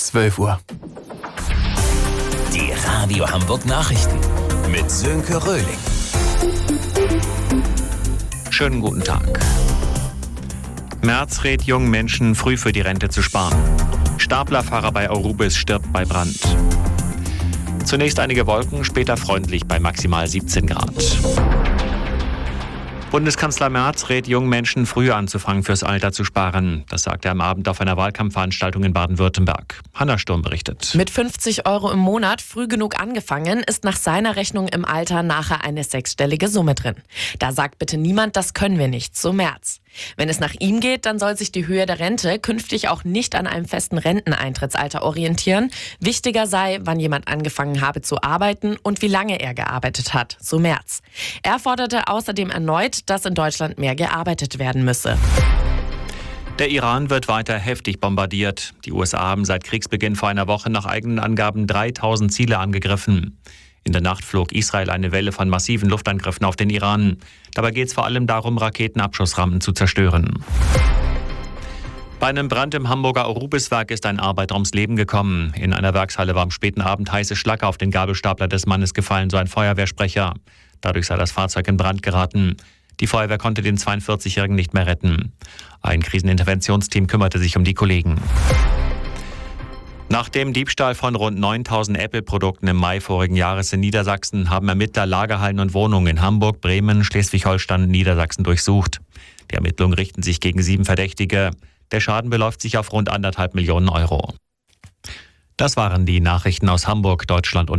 12 Uhr. Die Radio Hamburg Nachrichten mit Sönke Röhling. Schönen guten Tag. Merz rät jungen Menschen, früh für die Rente zu sparen. Staplerfahrer bei Aurubis stirbt bei Brand. Zunächst einige Wolken, später freundlich bei maximal 17 Grad. Bundeskanzler Merz rät jungen Menschen, früher anzufangen, fürs Alter zu sparen. Das sagte er am Abend auf einer Wahlkampfveranstaltung in Baden-Württemberg. Hanna Sturm berichtet. Mit 50 € im Monat früh genug angefangen, ist nach seiner Rechnung im Alter nachher eine sechsstellige Summe drin. Da sagt bitte niemand, das können wir nicht, so Merz. Wenn es nach ihm geht, dann soll sich die Höhe der Rente künftig auch nicht an einem festen Renteneintrittsalter orientieren. Wichtiger sei, wann jemand angefangen habe zu arbeiten und wie lange er gearbeitet hat, so Merz. Er forderte außerdem erneut, dass in Deutschland mehr gearbeitet werden müsse. Der Iran wird weiter heftig bombardiert. Die USA haben seit Kriegsbeginn vor einer Woche nach eigenen Angaben 3000 Ziele angegriffen. In der Nacht flog Israel eine Welle von massiven Luftangriffen auf den Iran. Dabei geht es vor allem darum, Raketenabschussrampen zu zerstören. Bei einem Brand im Hamburger Aurubis-Werk ist ein Arbeiter ums Leben gekommen. In einer Werkshalle war am späten Abend heiße Schlacke auf den Gabelstapler des Mannes gefallen, so ein Feuerwehrsprecher. Dadurch sei das Fahrzeug in Brand geraten. Die Feuerwehr konnte den 42-Jährigen nicht mehr retten. Ein Kriseninterventionsteam kümmerte sich um die Kollegen. Nach dem Diebstahl von rund 9.000 Apple-Produkten im Mai vorigen Jahres in Niedersachsen haben Ermittler Lagerhallen und Wohnungen in Hamburg, Bremen, Schleswig-Holstein und Niedersachsen durchsucht. Die Ermittlungen richten sich gegen 7 Verdächtige. Der Schaden beläuft sich auf rund 1,5 Millionen Euro. Das waren die Nachrichten aus Hamburg, Deutschland und